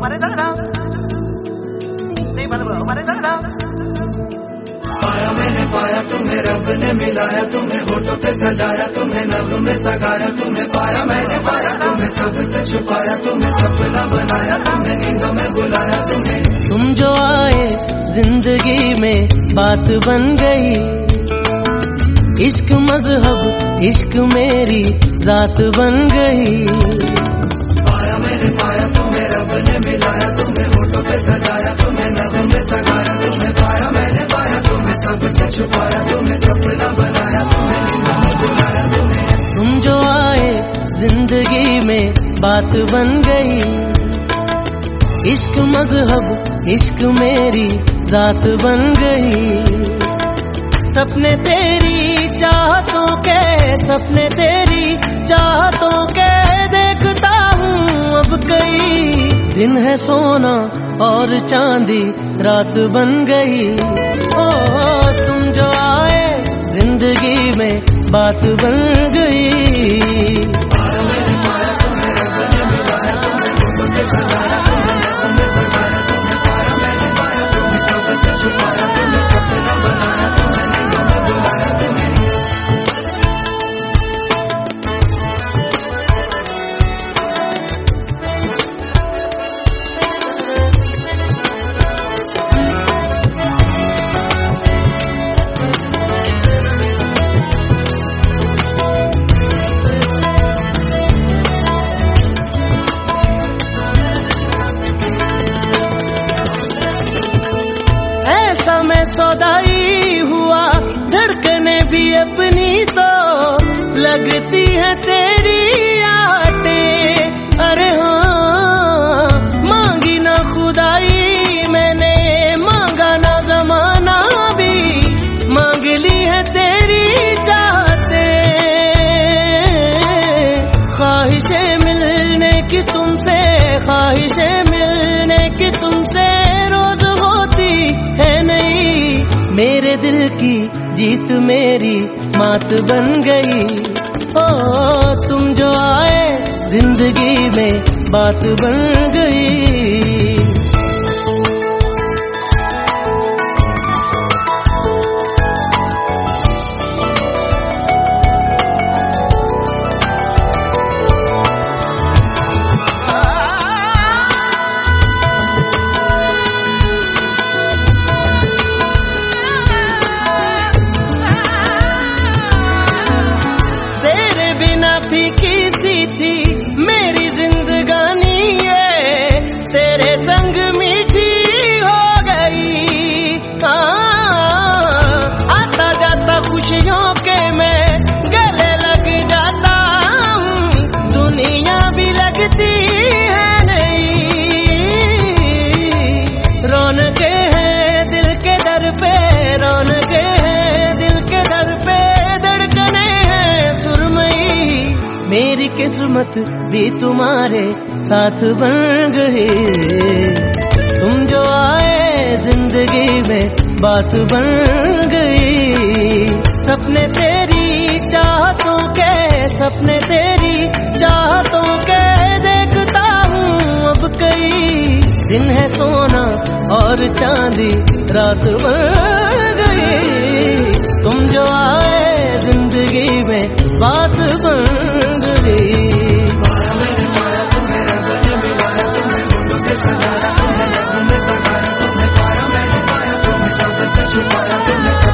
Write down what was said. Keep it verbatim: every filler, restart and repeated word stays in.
पाया मैंने पाया तुम्हें, रब ने मिलाया तुम्हें, होठों पे सजाया तुम्हें, नभ में सगाया तुम्हें। पाया मैंने पाया तुम्हें, सबसे छुपाया तुम्हें, सपना बनाया तुम्हें, नींदों में बुलाया तुम्हें। तुम जो आए जिंदगी में बात बन गई, इश्क मजहब इश्क मेरी जात बन गई। पाया मैंने पाया तुम्हें, रब ने मिलाया तुम्हें, होठों पे सजाया तुम्हें, नभ में सगाया तुम्हें। पाया मैंने पाया तुम्हें, सबसे छुपाया तुम्हें, सपना बनाया तुम्हें, नींदों में बुलाया तुम्हें। तुम जो आए जिंदगी में बात बन गई, इश्क मजहब इश्क मेरी जात बन गई। सपने तेरी चाहतों के, सपने तेरी चाहतों के देखता हूँ अब कई। दिन है सोना और चांदी रात बन गई। ओ तुम जो आए जिंदगी में बात बन गई। सौदाई हुआ धड़कने भी अपनी तो लगती है तेरी आटे। अरे हाँ मांगी ना खुदाई मैंने, मांगा ना जमाना भी, मांग ली है तेरी चाहते। ख्वाहिशें मिलने की तुमसे, ख्वाहिशें मिलने की तुमसे रोज होती है नहीं। मेरे दिल की जीत मेरी मात बन गई। ओ तुम जो आए जिंदगी में बात बन गई। फीकी सी थी मेरी जिंदगानी है, तेरे संग मीठी हो गई। आता जाता खुशियों के मैं गले लग जाता हूँ, दुनिया भी लगती है नहीं। रौनके हैं दिल के दर पे, रौनके हैं दिल के दर पे, धड़कने हैं सुरमई। मेरी किस्मत भी तुम्हारे साथ बन गई। तुम जो आए जिंदगी में बात बन गई। सपने तेरी चाहतों के, सपने तेरी चाहतों के देखता हूँ अब कई। दिन है सोना और चांदी रात बन गई। तुम जो आए जिंदगी में बात बन गई। पाया मैंने पाया तुम्हें, रब ने मिलाया तुम्हें, होठों पे सजाया तुम्हें, नभ में सगाया तुम्हें। पाया मैंने पाया तुम्हें, सबसे छुपाया तुम्हें।